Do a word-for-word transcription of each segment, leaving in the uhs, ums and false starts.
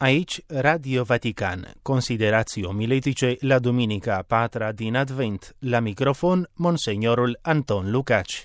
Aici Radio Vatican, considerații omiletice la Duminica a patra din Advent, la microfon Monsignorul Anton Lucaci.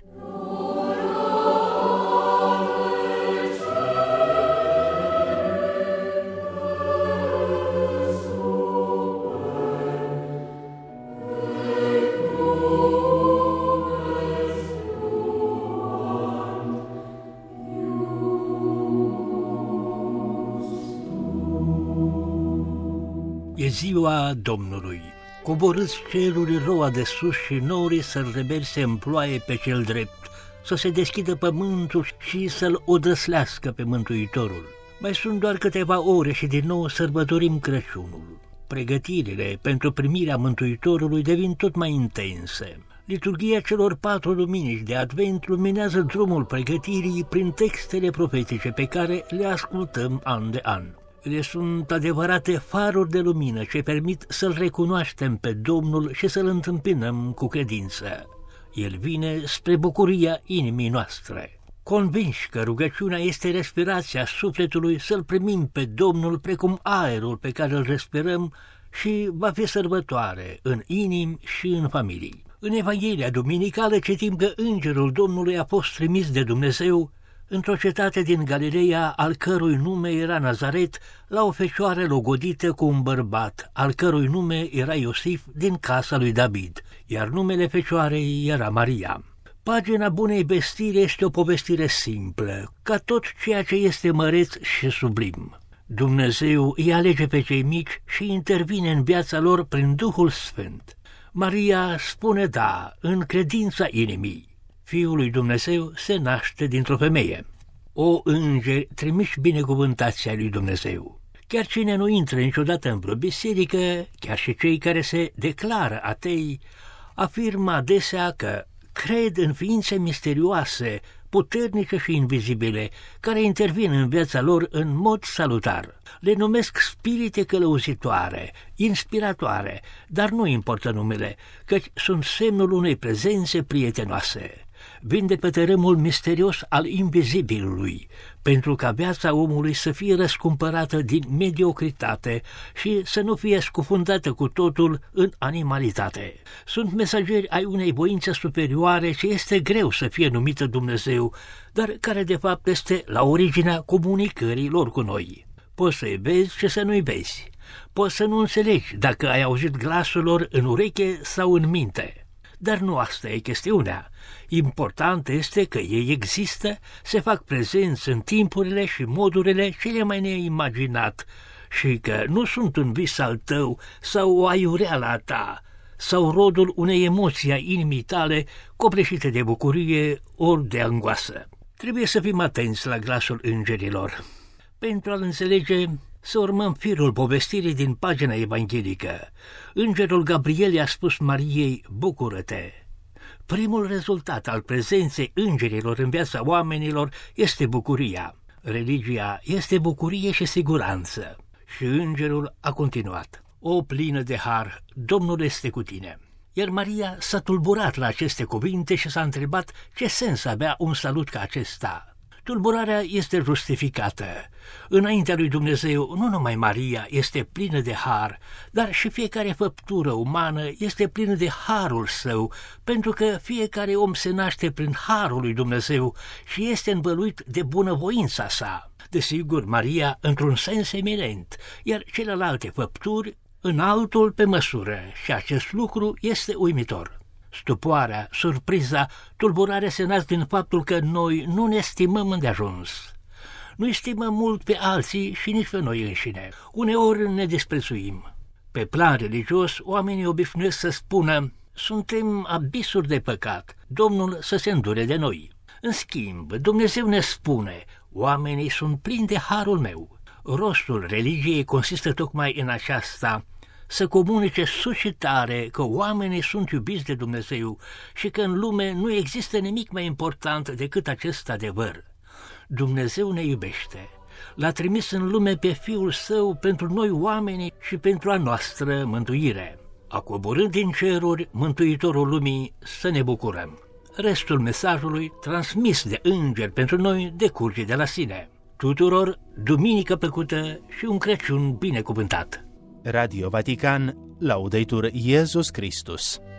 E ziua Domnului, coborâți ceruri roa de sus și norii să-l reverse în ploaie pe cel drept, să se deschidă pământul și să-l odăslească pe Mântuitorul. Mai sunt doar câteva ore și din nou sărbătorim Crăciunul. Pregătirile pentru primirea Mântuitorului devin tot mai intense. Liturghia celor patru duminici de Advent luminează drumul pregătirii prin textele profetice pe care le ascultăm an de an. Ele sunt adevărate faruri de lumină ce permit să-L recunoaștem pe Domnul și să-L întâmpinăm cu credință. El vine spre bucuria inimii noastre. Convinși că rugăciunea este respirația sufletului, să-L primim pe Domnul precum aerul pe care îl respirăm și va fi sărbătoare în inimi și în familii. În Evanghelia duminicală citim că Îngerul Domnului a fost trimis de Dumnezeu într-o cetate din Galileea, al cărui nume era Nazaret, la o fecioară logodită cu un bărbat, al cărui nume era Iosif, din casa lui David, iar numele fecioarei era Maria. Pagina bunei vestiri este o povestire simplă, ca tot ceea ce este măreț și sublim. Dumnezeu îi alege pe cei mici și intervine în viața lor prin Duhul Sfânt. Maria spune da în credința inimii. Fiul lui Dumnezeu se naște dintr-o femeie. O, îngeri trimiși binecuvântați ai lui Dumnezeu! Chiar cine nu intră niciodată în vreo biserică, chiar și cei care se declară atei, afirmă adesea că cred în ființe misterioase, puternice și invizibile, care intervin în viața lor în mod salutar. Le numesc spirite călăuzitoare, inspiratoare, dar nu importă numele, căci sunt semnul unei prezențe prietenoase. Vin de pe tărâmul misterios al invizibilului, pentru ca viața omului să fie răscumpărată din mediocritate și să nu fie scufundată cu totul în animalitate. Sunt mesageri ai unei voințe superioare ce este greu să fie numită Dumnezeu, dar care de fapt este la originea comunicării lor cu noi. Poți să-i vezi și să nu-i vezi. Poți să nu înțelegi dacă ai auzit glasul lor în ureche sau în minte. Dar nu asta e chestiunea. Important este că ei există, se fac prezenți în timpurile și modurile cele mai neimaginat și că nu sunt un vis al tău sau o aiureală a ta sau rodul unei emoții a inimii tale copleșite de bucurie ori de angoasă. Trebuie să fim atenți la glasul îngerilor. Pentru a-l înțelege, să urmăm firul povestirii din pagina evanghelică. Îngerul Gabriel i-a spus Mariei, bucură-te! Primul rezultat al prezenței îngerilor în viața oamenilor este bucuria. Religia este bucurie și siguranță. Și îngerul a continuat, o plină de har, Domnul este cu tine. Iar Maria s-a tulburat la aceste cuvinte și s-a întrebat ce sens avea un salut ca acesta. Tulburarea este justificată. Înaintea lui Dumnezeu, nu numai Maria este plină de har, dar și fiecare făptură umană este plină de harul său, pentru că fiecare om se naște prin harul lui Dumnezeu și este învăluit de bunăvoința sa. Desigur, Maria într-un sens eminent, iar celelalte făpturi în altul pe măsură, și acest lucru este uimitor. Stupoarea, surpriza, tulburarea se nasc din faptul că noi nu ne stimăm îndeajuns. Nu estimăm mult pe alții și nici pe noi înșine. Uneori ne desprețuim. Pe plan religios, oamenii obișnuiesc să spună, suntem abisuri de păcat, Domnul să se îndure de noi. În schimb, Dumnezeu ne spune, oamenii sunt plini de harul meu. Rostul religiei consistă tocmai în aceasta, să comunice sus și tare că oamenii sunt iubiți de Dumnezeu și că în lume nu există nimic mai important decât acest adevăr. Dumnezeu ne iubește. L-a trimis în lume pe Fiul Său pentru noi oamenii și pentru a noastră mântuire. A coborât din ceruri Mântuitorul lumii, să ne bucurăm. Restul mesajului, transmis de îngeri pentru noi, decurge de la sine. Tuturor duminică plăcută și un Crăciun binecuvântat! Radio Vatican, Laudetur Iesus Christus.